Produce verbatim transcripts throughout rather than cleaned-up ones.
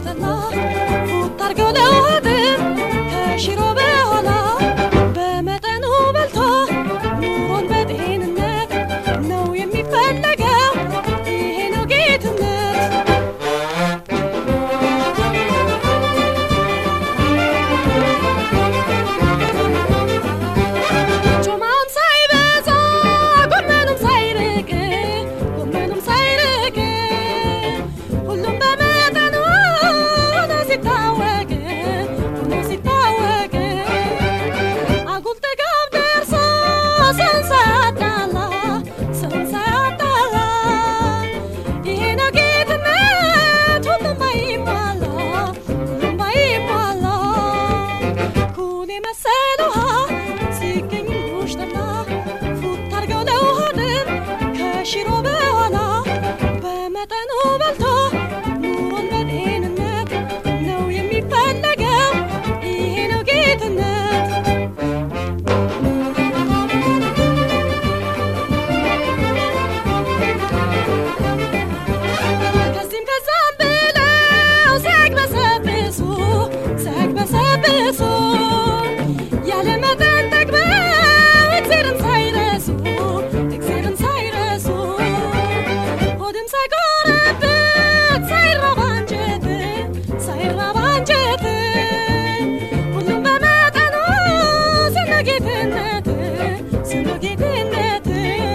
ጉሽተላ ፉታርገው ለውሃድም ከሽሮ በኋላ በመጠኑ በልቶ ኑሮን በጤንነት ነው የሚፈለገው ይሄ ነው ጌትነት ጮማም ሳይበዛ ጎመኑም ሳይርቅ ጎመኑም ሳይርቅ ሁሉም በመጠኑ ሆኖ ሲታወቅ ሆኖ ሲታወቅ አጉል ጥጋብ ደርሶ ሰውን ሳያጣላ ሰውን ሳያጣላ ይሄ ነው ጌትነት ሁሉም ባይሟላ ሁሉም ባይሟላ ኩል የመሰለ ውሃ ሲገኝ ጉሽተላ ፉታርገው ለውሃድም ከሽሮ በኋላ በመጠኑ በልቶ ኑሮን በጤንነት ነው የሚፈለገው ይሄ ነው ጌትነት ከዚህም ከዛም ብለው ሲያግበሰብሱ ሲያግበሰብሱ ያለ መጠን ጠግበው እግዜርን ሳይረሱ እግዜርን ሳይረሱ ሆድም ሳይጎረብት ሳይራብ አንጀት ሳይራብ አንጀት ሁሉም በመጠኑ ሲኖ ጌትነት ሲኖ ጌትነት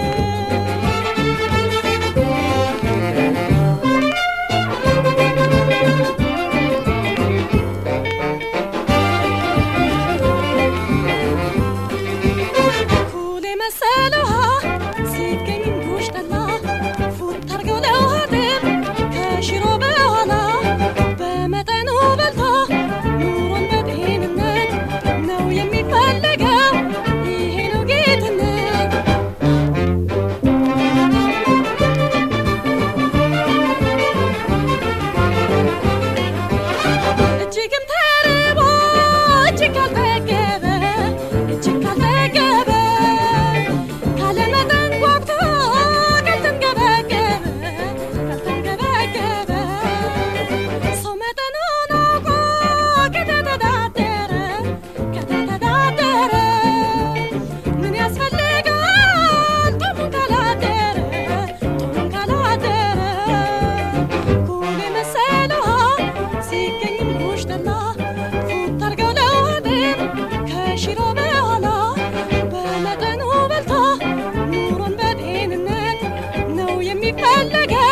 ኩል የመሰለ ውሃ ሲገኝ ጉሽተላ ፉታርገው ለውሃድም ከሽሮ በኋላ በመጠኑ በልቶ ኑሮን በጤንነት ነው የሚፈለገው ይሄ ነው ጌትነት እጅግም ተርቦ እጅግ ካልጠገበ እጅግ ካልጠገበ ካለመጠን ጓጉቶ ካልተንገበገበ ካልተንገበገበ ሰው መጠኑን አውቆ ከተተዳደረ ከተተዳደረ ምን ያስፈልጋል ጦሙን ካላደረ ጦሙን ካላደረ ኩል የመሰለ ውሃ ሲገኝም ጉሽተላ ፉታርገው ለውሃድም ከሽሮ በኋላ በመጠኑ በልቶ ኑሮን በጤንነት ነው የሚፈለገው